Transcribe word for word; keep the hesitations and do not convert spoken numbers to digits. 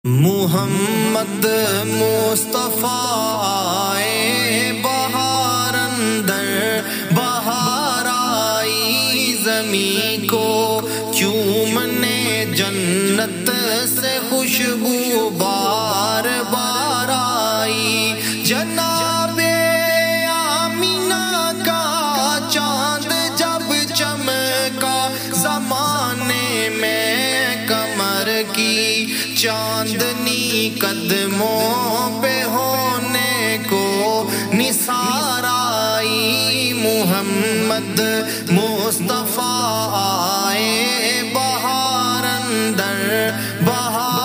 मुहम्मद मुस्तफा आए बहार अंदर बहार आई ज़मीं को चूमने जन्नत से खुशबू बार बार आई। जनाबे आमीना का चांद जब चमका ज़माने में कमर की चांदनी कदमों पे होने को निसार आई। मुहम्मद मुस्तफा आए बहार अंदर बहार